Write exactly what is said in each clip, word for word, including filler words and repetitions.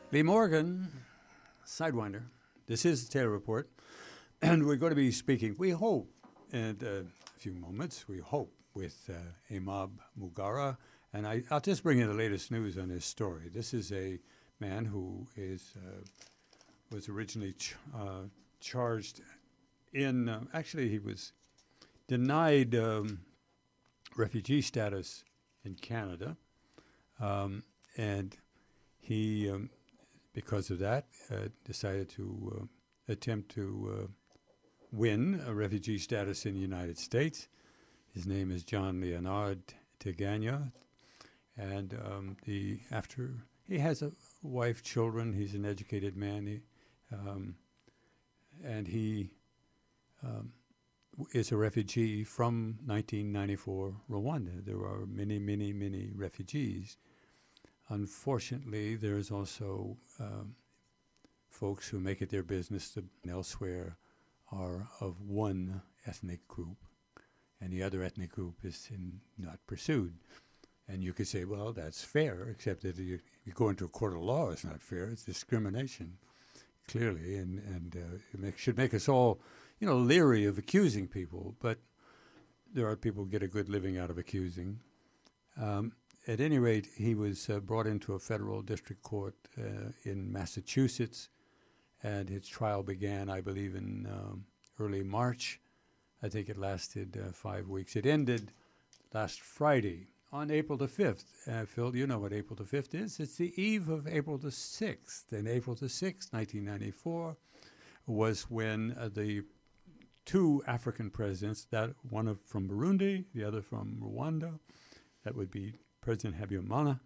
Lee Morgan, Sidewinder. This is the Taylor Report, and we're going to be speaking, we hope, in uh, a few moments, we hope, with uh, Imab Mugara. And I, I'll just bring you the latest news on his story. This is a man who is uh, was originally ch- uh, charged in, uh, actually he was denied um, refugee status in Canada, um, and he, um, because of that, uh, decided to uh, attempt to uh, win a refugee status in the United States. His name is John Leonard Tiganya, and um, the after he has a wife, children. He's an educated man, he, um, and he um, is a refugee from nineteen ninety-four Rwanda. There are many, many, many refugees. Unfortunately, there's also um, folks who make it their business to elsewhere are of one ethnic group, and the other ethnic group is in, not pursued. And you could say, well, that's fair, except that you, you go into a court of law, it's not fair. It's discrimination, clearly, and, and uh, it make, should make us all, you know, leery of accusing people. But there are people who get a good living out of accusing. Um, at any rate, he was uh, brought into a federal district court uh, in Massachusetts, and his trial began, I believe, in um, early March. I think it lasted uh, five weeks. It ended last Friday on April the fifth. Uh, Phil, you know what April the fifth is. It's the eve of April the sixth. And April the sixth, nineteen ninety-four, was when uh, the two African presidents, that one of, from Burundi, the other from Rwanda, that would be President Habyarimana,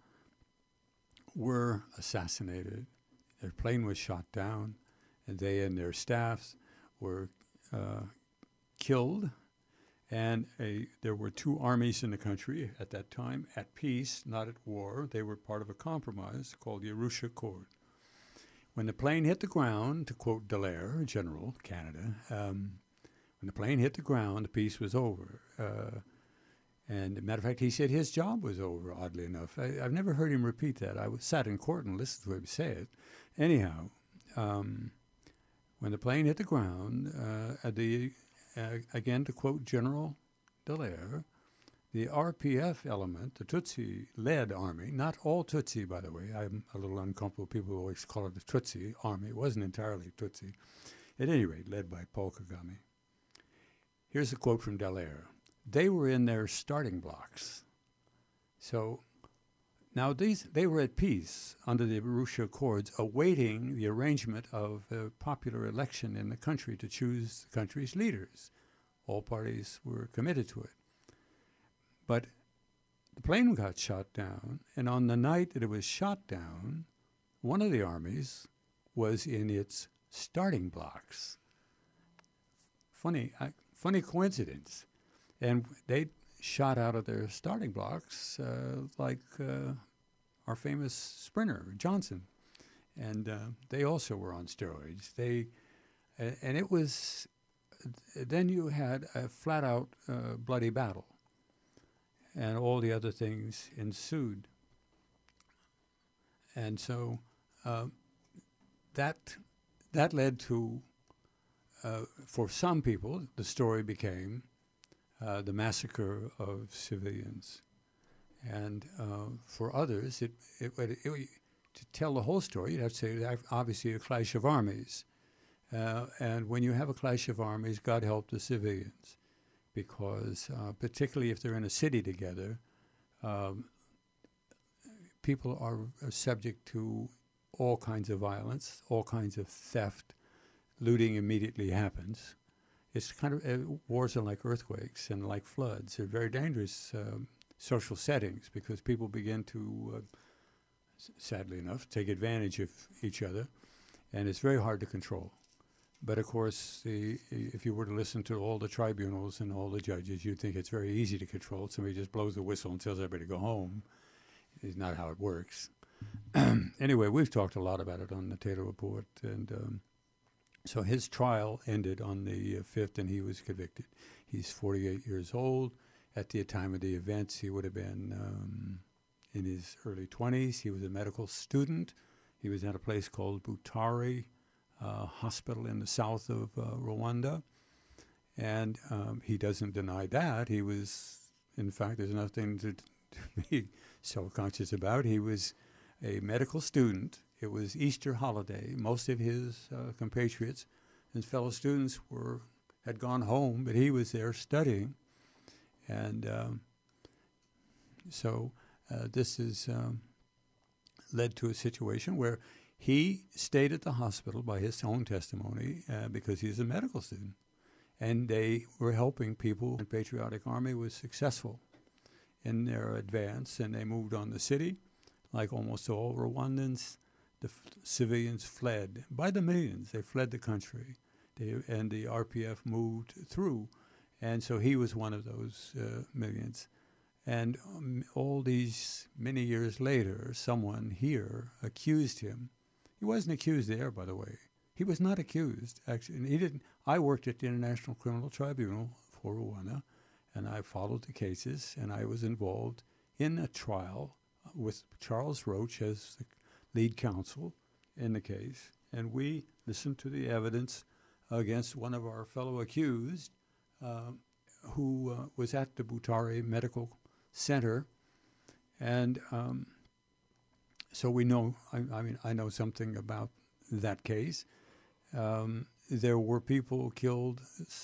were assassinated. Their plane was shot down, and they and their staffs were uh, killed. And a, there were two armies in the country at that time, at peace, not at war. They were part of a compromise called the Arusha Accord. When the plane hit the ground, to quote Dallaire, General, Canada, um, when the plane hit the ground, the peace was over. Uh, and as a matter of fact, he said his job was over, oddly enough. I, I've never heard him repeat that. I was, sat in court and listened to him say it. Anyhow, um, when the plane hit the ground, uh, the Uh, again, to quote General Dallaire, the R P F element, the Tutsi-led army, not all Tutsi, by the way. I'm a little uncomfortable. People always call it the Tutsi army. It wasn't entirely Tutsi. At any rate, led by Paul Kagame. Here's a quote from Dallaire. They were in their starting blocks. So now these they were at peace under the Arusha Accords, awaiting the arrangement of a popular election in the country to choose the country's leaders. All parties were committed to it. But the plane got shot down, and on the night that it was shot down, one of the armies was in its starting blocks. Funny, uh, funny coincidence. And they shot out of their starting blocks uh, like uh, our famous sprinter, Johnson. And uh, they also were on steroids. They, uh, and it was, uh, then you had a flat-out uh, bloody battle. And all the other things ensued. And so uh, that, that led to, uh, for some people, the story became Uh, the massacre of civilians. And uh, for others, it, it, it, it, to tell the whole story, you'd have to say, obviously, a clash of armies. Uh, and when you have a clash of armies, God help the civilians, because uh, particularly if they're in a city together, um, people are, are subject to all kinds of violence, all kinds of theft. Looting immediately happens. It's kind of, uh, wars are like earthquakes and like floods. They're very dangerous um, social settings because people begin to, uh, s- sadly enough, take advantage of each other, and it's very hard to control. But of course, the, if you were to listen to all the tribunals and all the judges, you'd think it's very easy to control. Somebody just blows the whistle and tells everybody to go home. It's not how it works. Anyway, we've talked a lot about it on the Taylor Report, and um, so his trial ended on the uh, fifth, and he was convicted. He's forty-eight years old. At the time of the events, he would have been um, in his early twenties. He was a medical student. He was at a place called Butare uh, Hospital in the south of uh, Rwanda. And um, he doesn't deny that. He was, in fact, there's nothing to, to be self-conscious about. He was a medical student. It was Easter holiday. Most of his uh, compatriots, his fellow students, were had gone home, but he was there studying. And um, so uh, this has um, led to a situation where he stayed at the hospital by his own testimony uh, because he's a medical student. And they were helping people. The Patriotic Army was successful in their advance, and they moved on the city. Like almost all Rwandans, the f- civilians fled. By the millions, they fled the country. They, and the R P F moved through. And so he was one of those uh, millions. And um, all these many years later, someone here accused him. He wasn't accused there, by the way. He was not accused, actually. And he didn't. I worked at the International Criminal Tribunal for Rwanda, and I followed the cases, and I was involved in a trial with Charles Roach as the lead counsel in the case. And we listened to the evidence against one of our fellow accused uh, who uh, was at the Butare Medical Center. And um, so we know, I, I mean, I know something about that case. Um, there were people killed,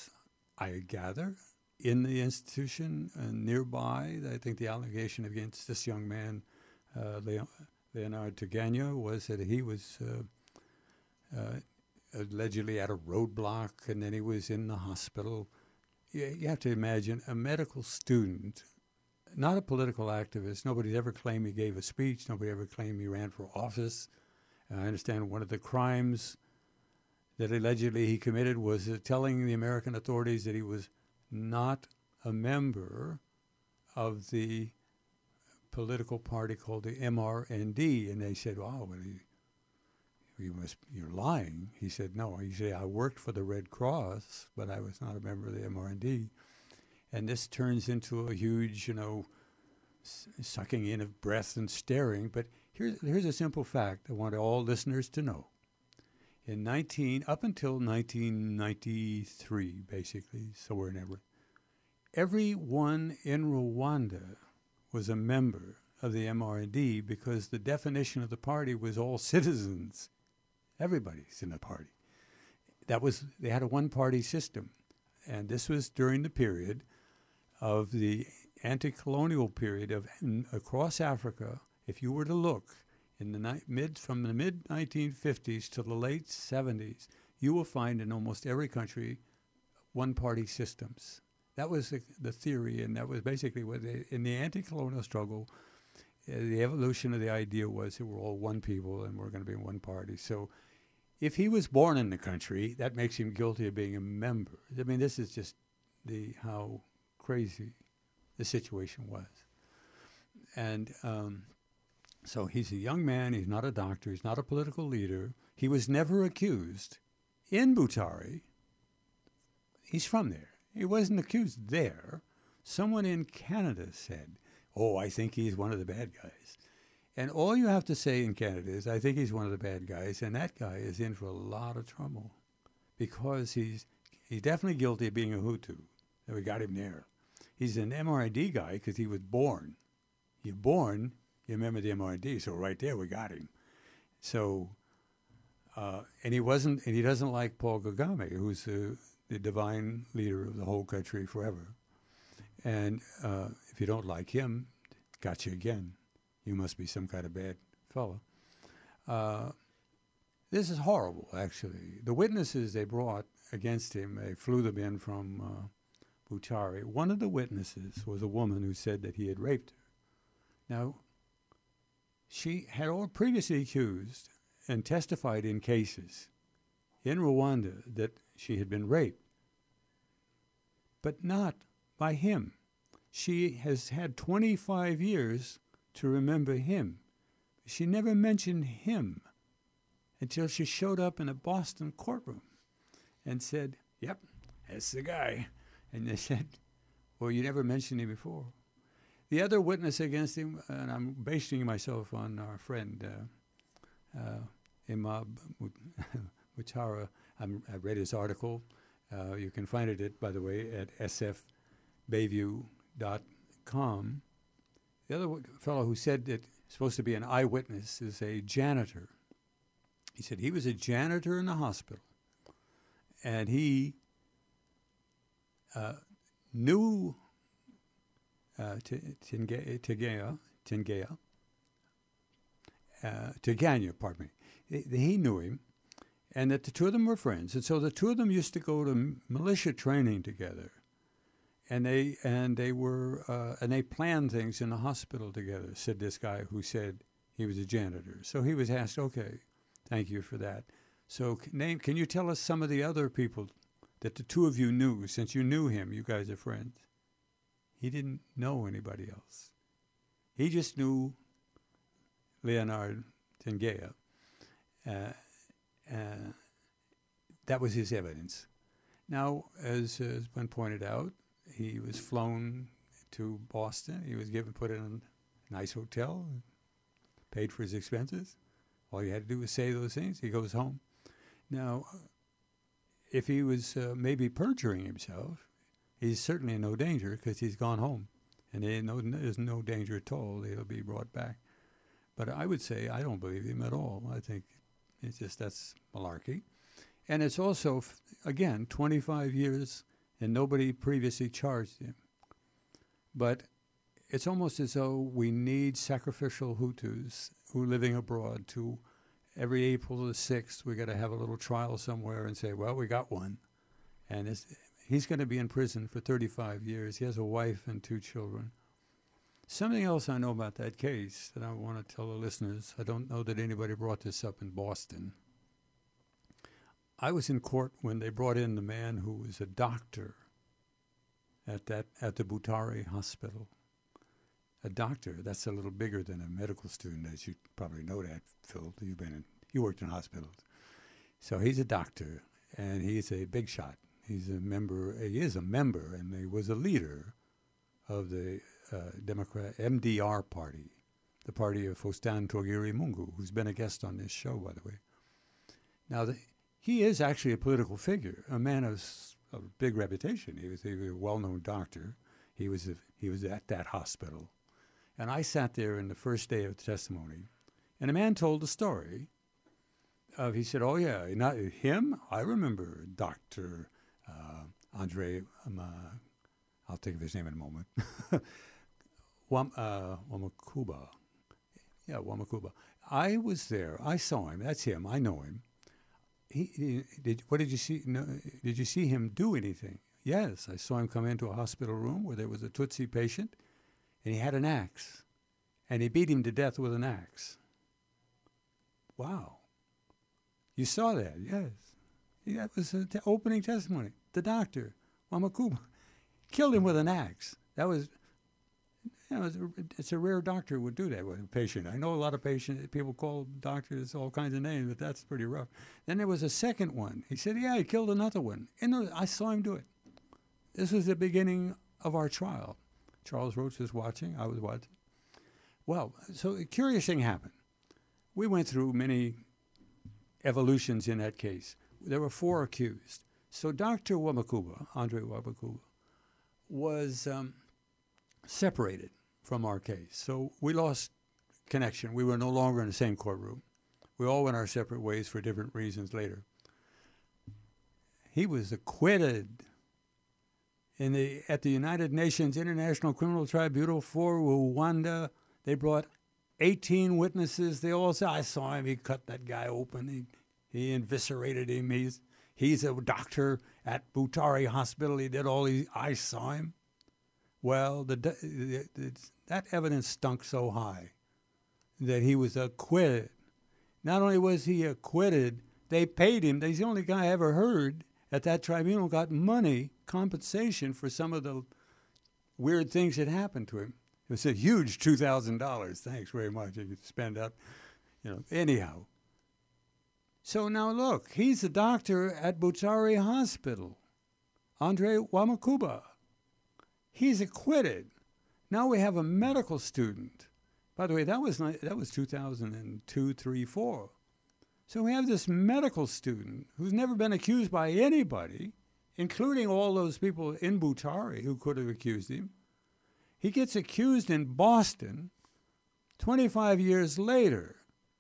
I gather, in the institution and nearby. I think the allegation against this young man, uh, Leon, Leonard Taganya, was that he was uh, uh, allegedly at a roadblock, and then he was in the hospital. You, you have to imagine a medical student, not a political activist. Nobody ever claimed he gave a speech. Nobody ever claimed he ran for office. And I understand one of the crimes that allegedly he committed was uh, telling the American authorities that he was not a member of the political party called the M R N D. And they said, "Wow, well, you, you must, you're lying." He said, "No." He said, "I worked for the Red Cross, but I was not a member of the M R N D." And this turns into a huge, you know, s- sucking in of breath and staring. But here's, here's a simple fact I want all listeners to know. In nineteen, up until nineteen ninety-three, basically, somewhere in there, everyone in Rwanda was a member of the M R N D because the definition of the party was all citizens. Everybody's in the party. That was, they had a one-party system. And this was during the period of the anti-colonial period of in, across Africa. If you were to look in the ni- mid from the mid nineteen fifties to the late seventies, you will find in almost every country one-party systems. That was the, the theory, and that was basically what they, in the anti-colonial struggle, uh, the evolution of the idea was that we're all one people and we're going to be one party. So if he was born in the country, that makes him guilty of being a member. I mean, this is just the how crazy the situation was. And um, so he's a young man. He's not a doctor. He's not a political leader. He was never accused in Butare. He's from there. He wasn't accused there. Someone in Canada said, "Oh, I think he's one of the bad guys." And all you have to say in Canada is, "I think he's one of the bad guys," and that guy is in for a lot of trouble because he's he's definitely guilty of being a Hutu. And we got him there. He's an M R N D guy because he was born. You're born, you remember the M R N D, so right there we got him. So, uh, and he wasn't, and he doesn't like Paul Kagame, who's the, the divine leader of the whole country forever. And uh, if you don't like him, got you again. You must be some kind of bad fellow. Uh, this is horrible, actually. The witnesses they brought against him, they flew them in from uh, Butare. One of the witnesses was a woman who said that he had raped her. Now, she had all previously accused and testified in cases in Rwanda that she had been raped, but not by him. She has had twenty-five years to remember him. She never mentioned him until she showed up in a Boston courtroom and said, "Yep, that's the guy." And they said, "Well, you never mentioned him before." The other witness against him, and I'm basing myself on our friend uh, uh, Imab Mutara. I'm, I read his article. Uh, you can find it, at, by the way, at s f bayview dot com. The other w- fellow who said that supposed to be an eyewitness is a janitor. He said he was a janitor in the hospital, and he uh, knew uh, Tingea, Tingea, uh, Tiganya, pardon me. He, he knew him, and that the two of them were friends, and so the two of them used to go to m- militia training together, and they and they were uh, and they planned things in the hospital together. Said this guy who said he was a janitor. So he was asked, "Okay, thank you for that. So c- name, can you tell us some of the other people that the two of you knew? Since you knew him, you guys are friends." He didn't know anybody else. He just knew Leonard Tingea. Uh, uh, that was his evidence. Now, as has been pointed out, he was flown to Boston. He was given put in a nice hotel, paid for his expenses. All you had to do was say those things. He goes home. Now, if he was uh, maybe perjuring himself, he's certainly in no danger because he's gone home. And they no, there's no danger at all. He'll be brought back. But I would say I don't believe him at all. I think it's just that's malarkey. And it's also, f- again, twenty-five years and nobody previously charged him. But it's almost as though we need sacrificial Hutus who are living abroad to, every April the sixth, we got to have a little trial somewhere and say, well, we got one. And it's, he's going to be in prison for thirty-five years. He has a wife and two children. Something else I know about that case that I want to tell the listeners, I don't know that anybody brought this up in Boston. I was in court when they brought in the man who was a doctor at that at the Butare Hospital. A doctor, that's a little bigger than a medical student, as you probably know that, Phil. You've been in, you worked in hospitals. So he's a doctor, and he's a big shot. He's a member, he is a member, and he was a leader of the uh, Democrat M D R party, the party of Faustin Togiri Mungu, who's been a guest on this show, by the way. Now, the, he is actually a political figure, a man of, of big reputation. He was, he was a well-known doctor. He was a, he was at that hospital. And I sat there in the first day of the testimony, and a man told the story of, he said, oh, yeah, not him? I remember Doctor uh, Andre, um, uh, I'll think of his name in a moment, Wam, uh, Wamakuba. Yeah, Wamakuba. I was there. I saw him. That's him. I know him. He, he did. What did you see? No, did you see him do anything? Yes, I saw him come into a hospital room where there was a Tutsi patient, and he had an axe, and he beat him to death with an axe. Wow. You saw that, yes. That was the t- opening testimony. The doctor, Wamakuba, killed him with an axe. That was, you know, it's a, it's a rare doctor who would do that with a patient. I know a lot of patient people call doctors all kinds of names, but that's pretty rough. Then there was a second one. He said, yeah, he killed another one. And I saw him do it. This was the beginning of our trial. Charles Roach was watching. I was watching. Well, so a curious thing happened. We went through many evolutions in that case. There were four accused. So Doctor Wamakuba, Andre Wamakuba, was um, separated from our case. So we lost connection. We were no longer in the same courtroom. We all went our separate ways for different reasons later. He was acquitted in the at the United Nations International Criminal Tribunal for Rwanda. They brought eighteen witnesses. They all said, I saw him. He cut that guy open. He, he eviscerated him. He's, he's a doctor at Butare Hospital. He did all these. I saw him. Well, the, the, the, that evidence stunk so high that he was acquitted. Not only was he acquitted, they paid him. He's the only guy I ever heard at that tribunal got money, compensation for some of the weird things that happened to him. It was a huge two thousand dollars. Thanks very much. You could spend up, you know, anyhow. So now look, he's a doctor at Butare Hospital, Andre Wamakuba. He's acquitted. Now we have a medical student. By the way, that was not, that was two thousand two, three, four. So we have this medical student who's never been accused by anybody, including all those people in Butari who could have accused him. He gets accused in Boston twenty-five years later,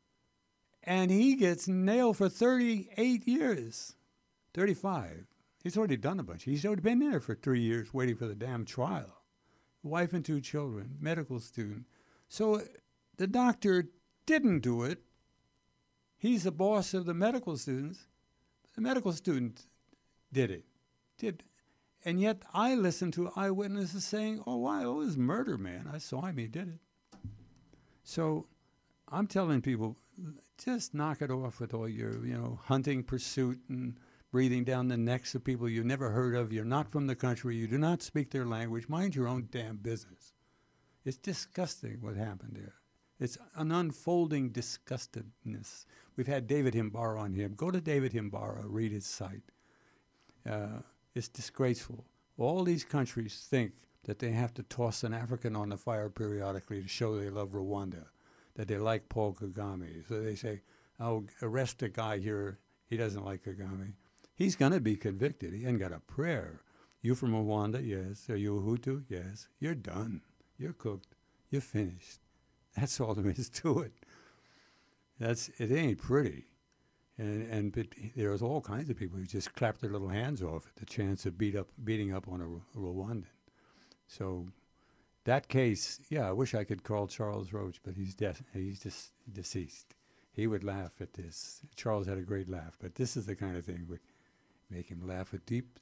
and he gets nailed for thirty-eight years, thirty-five. He's already done a bunch. He's already been there for three years waiting for the damn trial. Wife and two children, medical student. So the doctor didn't do it. He's the boss of the medical students. The medical student did it. Did, and yet I listened to eyewitnesses saying, "Oh, why? Oh, it was murder, man. I saw him. He did it." So I'm telling people, just knock it off with all your, you know, hunting pursuit and breathing down the necks of people you've never heard of. You're not from the country. You do not speak their language. Mind your own damn business. It's disgusting what happened there. It's an unfolding disgustedness. We've had David Himbara on here. Go to David Himbara, read his site. Uh, it's disgraceful. All these countries think that they have to toss an African on the fire periodically to show they love Rwanda, that they like Paul Kagame. So they say, "Oh, arrest a guy here. He doesn't like Kagame." He's going to be convicted. He ain't got a prayer. You from Rwanda? Yes. Are you a Hutu? Yes. You're done. You're cooked. You're finished. That's all there is to it. That's it. Ain't pretty, and and but there's all kinds of people who just clap their little hands off at the chance of beat up beating up on a, a Rwandan. So that case, yeah, I wish I could call Charles Roach, but he's de- he's just deceased. He would laugh at this. Charles had a great laugh, but this is the kind of thing would make him laugh with deep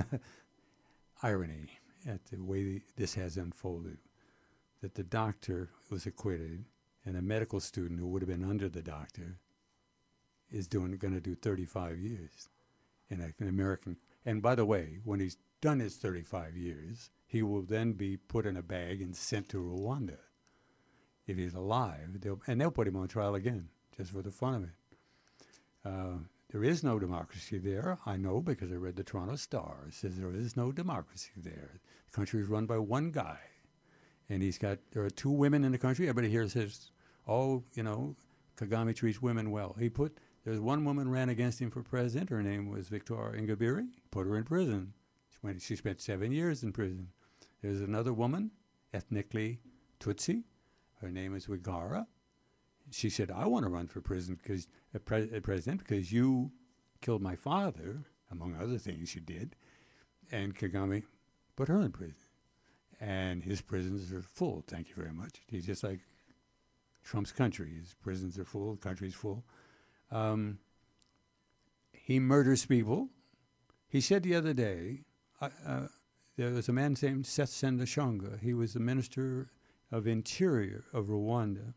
irony at the way the, this has unfolded. That the doctor was acquitted, and a medical student who would have been under the doctor is doing going to do thirty-five years in a, an American. And by the way, when he's done his thirty-five years, he will then be put in a bag and sent to Rwanda. If he's alive, they'll, and they'll put him on trial again, just for the fun of it. Uh, there is no democracy there, I know, because I read the Toronto Star. It says there is no democracy there. The country is run by one guy. And he's got, there are two women in the country. Everybody here says, "Oh, you know, Kagame treats women well." He put, there's one woman ran against him for president. Her name was Victoire Ingabire. Put her in prison. She, went, she spent seven years in prison. There's another woman, ethnically Tutsi. Her name is Wigara. She said, "I want to run for prison because uh, pre- uh, president because you killed my father," among other things you did. And Kagame put her in prison. And his prisons are full, thank you very much. He's just like Trump's country. His prisons are full, the country's full. Um, he murders people. He said the other day, uh, uh, there was a man named Seth Sendashonga. He was the Minister of Interior of Rwanda,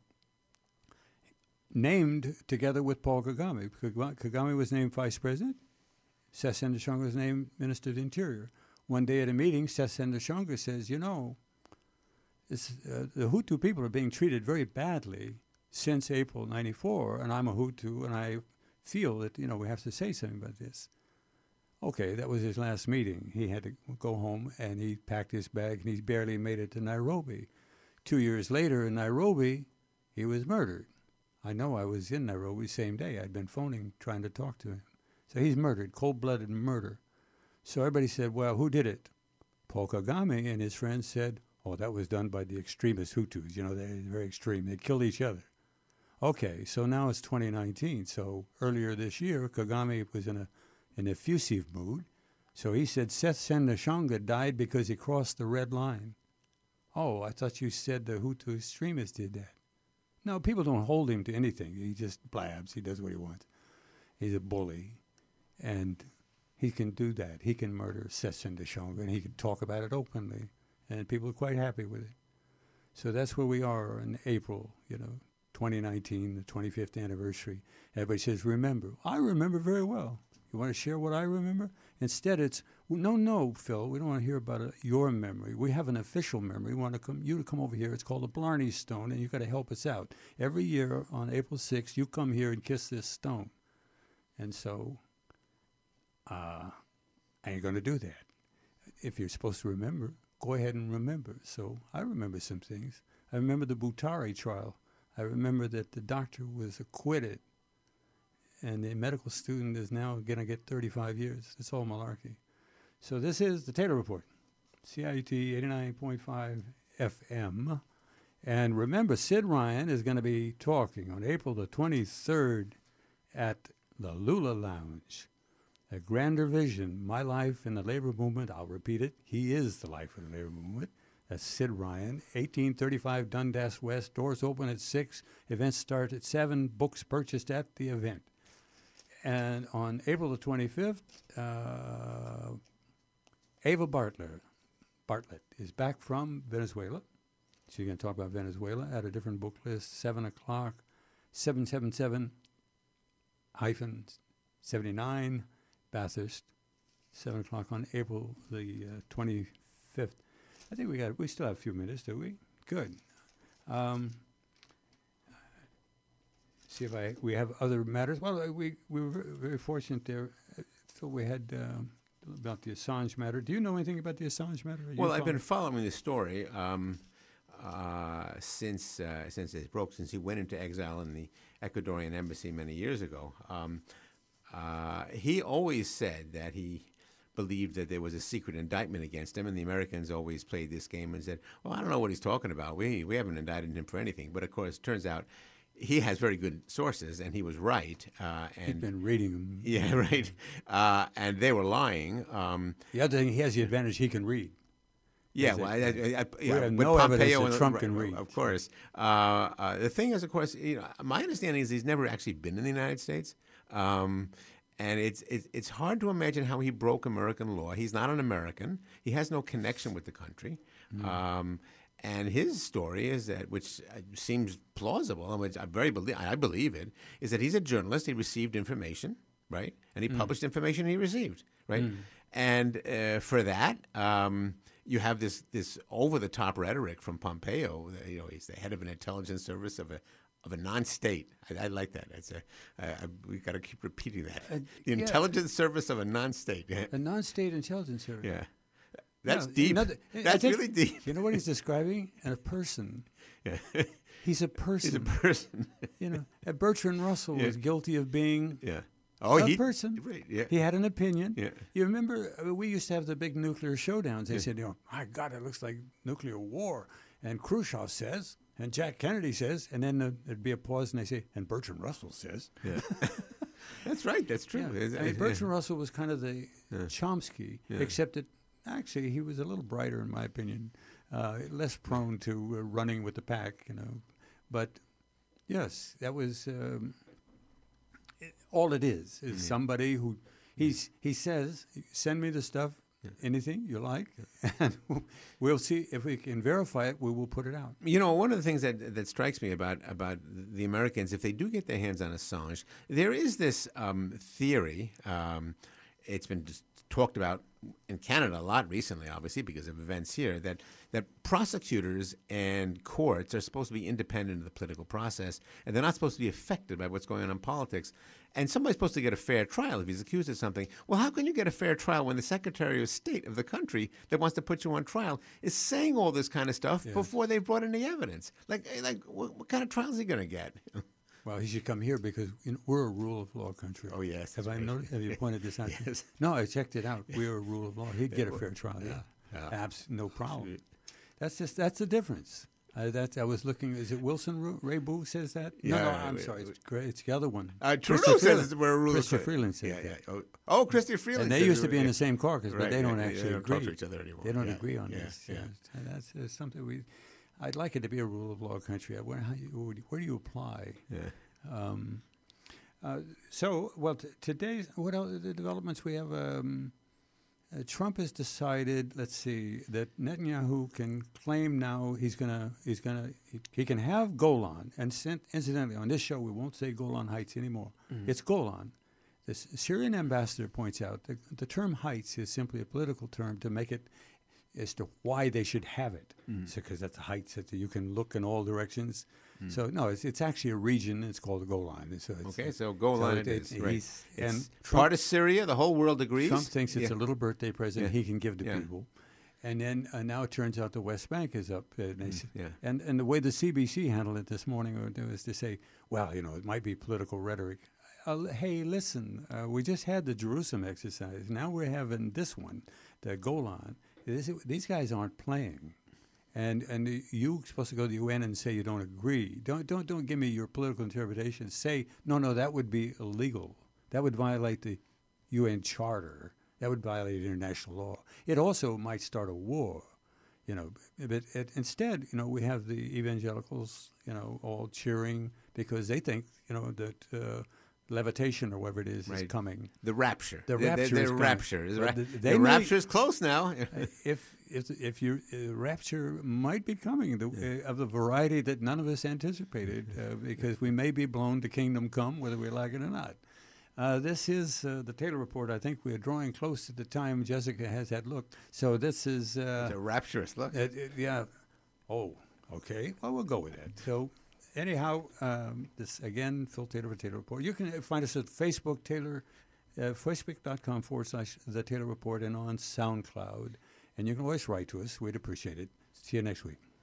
named together with Paul Kagame. Kagame was named Vice President. Seth Sendashonga was named Minister of Interior. One day at a meeting, Seth Sendashonga says, "You know, this, uh, the Hutu people are being treated very badly since April ninety-four, and I'm a Hutu, and I feel that, you know, we have to say something about this." Okay, that was his last meeting. He had to go home, and he packed his bag, and he barely made it to Nairobi. Two years later in Nairobi, he was murdered. I know I was in Nairobi the same day. I'd been phoning, trying to talk to him. So he's murdered, cold-blooded murder. So everybody said, "Well, who did it?" Paul Kagame and his friends said, "Oh, that was done by the extremist Hutus. You know, they're very extreme. They killed each other." Okay, so now it's twenty nineteen. So earlier this year, Kagame was in a, an effusive mood. So he said Seth Sendashonga died because he crossed the red line. Oh, I thought you said the Hutu extremists did that. No, people don't hold him to anything. He just blabs. He does what he wants. He's a bully. And he can do that. He can murder Seth Sendashonga, and he can talk about it openly. And people are quite happy with it. So that's where we are in April, you know, twenty nineteen, the twenty-fifth anniversary. Everybody says, "Remember." I remember very well. You want to share what I remember? Instead, it's, no, no, Phil, we don't want to hear about uh, your memory. We have an official memory. We want to come, you to come over here. It's called the Blarney Stone, and you've got to help us out. Every year on April sixth, you come here and kiss this stone. And so uh, I ain't going to do that. If you're supposed to remember, go ahead and remember. So I remember some things. I remember the Butari trial. I remember that the doctor was acquitted and the medical student is now going to get thirty-five years. It's all malarkey. So this is the Taylor Report, C I U T eighty-nine point five F M. And remember, Sid Ryan is going to be talking on April the twenty-third at the Lula Lounge. A Grander Vision, My Life in the Labor Movement. I'll repeat it. He is the life of the labor movement. That's Sid Ryan, eighteen thirty-five Dundas West. Doors open at six. Events start at seven. Books purchased at the event. And on April the twenty-fifth, uh, Ava Bartlett, Bartlett is back from Venezuela. She's going to talk about Venezuela at a different book list, seven o'clock, seven seven seven hyphen seventy-nine Bathurst, seven o'clock on April the uh, twenty-fifth. I think we got. We still have a few minutes, do we? Good. Um, see if I we have other matters. Well, uh, we we were very, very fortunate there. I thought we had um, about the Assange matter. Do you know anything about the Assange matter? Well, I've been following the story um, uh, since uh, since it broke. Since he went into exile in the Ecuadorian embassy many years ago. Um, uh, he always said that he believed that there was a secret indictment against him, and the Americans always played this game and said, well, I don't know what he's talking about. We we haven't indicted him for anything. But, of course, it turns out he has very good sources, and he was right. Uh, and He'd been reading them. Yeah, right. Uh, and they were lying. Um, the other thing, he has the advantage he can read. Yeah, well, I, I, I, we yeah, have with no evidence Pompeo that and, Trump right, can read. Of course. Uh, uh, the thing is, of course, you know, my understanding is he's never actually been in the United States. Um, And it's, it's it's hard to imagine how he broke American law. He's not an American. He has no connection with the country. Mm. Um, and his story is that, which seems plausible, and which I very believe, I believe it, is that he's a journalist. He received information, right? And he mm. published information he received, right? Mm. And uh, for that, um, you have this this over the top rhetoric from Pompeo. You know, he's the head of an intelligence service of a. Of a non-state, I, I like that. It's a uh, we got to keep repeating that. Uh, the yeah. intelligence service of a non-state. A non-state intelligence service. Yeah, that's no, deep. Another, that's think, really deep. You know what he's describing? A person. Yeah, he's a person. He's a person. You know, Bertrand Russell yeah. was guilty of being. Yeah. Oh, a he, person. Right, yeah. He had an opinion. Yeah. You remember uh, we used to have the big nuclear showdowns. They yeah. said, you know, my God, it looks like nuclear war. And Khrushchev says, and Jack Kennedy says, and then uh, there'd be a pause, and they say, and Bertrand Russell says. Yeah. That's right. That's true. Yeah. I mean, Bertrand Russell was kind of the yeah. Chomsky, yeah. except that actually he was a little brighter, in my opinion, uh, less prone to uh, running with the pack, you know. But yes, that was um, it, all it is. Is yeah. somebody who he's he says, send me the stuff. Yeah. Anything you like, yeah. and we'll see if we can verify it. We will put it out. You know, one of the things that that strikes me about about the Americans, if they do get their hands on Assange, there is this um, theory. Um, it's been just talked about in Canada a lot recently, obviously because of events here. That that prosecutors and courts are supposed to be independent of the political process, and they're not supposed to be affected by what's going on in politics. And somebody's supposed to get a fair trial if he's accused of something. Well, how can you get a fair trial when the Secretary of State of the country that wants to put you on trial is saying all this kind of stuff yeah. before they've brought any evidence? Like, like what, what kind of trial is he going to get? Well, he should come here because you know, we're a rule of law country. Oh, yes. Have I great. noticed? Have you pointed this out? Yes. No, I checked it out. We're a rule of law. He'd get a fair trial. Yeah, yeah. yeah. Abs- no problem. That's just that's the difference. Uh, that I was looking. Is it Wilson Ray Boo says that? Yeah, no, no, I'm we, sorry. It's, great. It's the other one. Uh, Trudeau says we're a rule Christopher of Freeland says yeah, that. Yeah. Oh, oh, Christopher Freeland. And they used to be in the same caucus, but right, they don't yeah, actually they don't agree. talk to each other anymore. They don't yeah, agree on yeah, this. Yeah. Yeah. That's uh, something we. I'd like it to be a rule of law country. Where, how you, where do you apply? Yeah. Um, uh, so, well, t- today's what else, the developments we have. Um, Uh, Trump has decided, let's see, that Netanyahu can claim now he's gonna he's gonna he, he can have Golan. And sent, incidentally, on this show we won't say Golan Heights anymore. Mm-hmm. It's Golan. The S- Syrian ambassador points out that the term heights is simply a political term to make it as to why they should have it. Mm-hmm. So because that's the heights that you can look in all directions. Mm. So no, it's it's actually a region. It's called the Golan. So it's, okay, so Golan so it, it is. It, right. It's, it's and Trump, part of Syria. The whole world agrees. Trump thinks it's yeah. a little birthday present yeah. he can give to yeah. people, and then uh, now it turns out the West Bank is up. Uh, and, mm, yeah. and and the way the C B C handled it this morning was to say, well, you know, it might be political rhetoric. uh, hey, listen, uh, we just had the Jerusalem exercise. Now we're having this one, the Golan. This, these guys aren't playing. And and you're supposed to go to the U N and say you don't agree. Don't don't don't give me your political interpretation. Say no, no, that would be illegal. That would violate the U N Charter. That would violate international law. It also might start a war, you know. But it, instead, you know, we have the evangelicals, you know, all cheering because they think, you know, that uh, levitation or whatever it is Right. is coming. The rapture. The The- the- rapture the is coming. rapture. is Well, ra- the- the they may- rapture is close now. if if if your uh, rapture might be coming, the, uh, of the variety that none of us anticipated, uh, because we may be blown to kingdom come, whether we like it or not. Uh, this is uh, the Taylor Report. I think we're drawing close to the time Jessica has that look. So this is uh, It's a rapturous look. uh, uh, yeah. Oh, okay. Well, we'll go with that. So anyhow, um, this again, Phil Taylor for Taylor Report. You can find us at Facebook Taylor, uh, Facebook.com forward slash The Taylor Report, and on SoundCloud. And you can always write to us. We'd appreciate it. See you next week.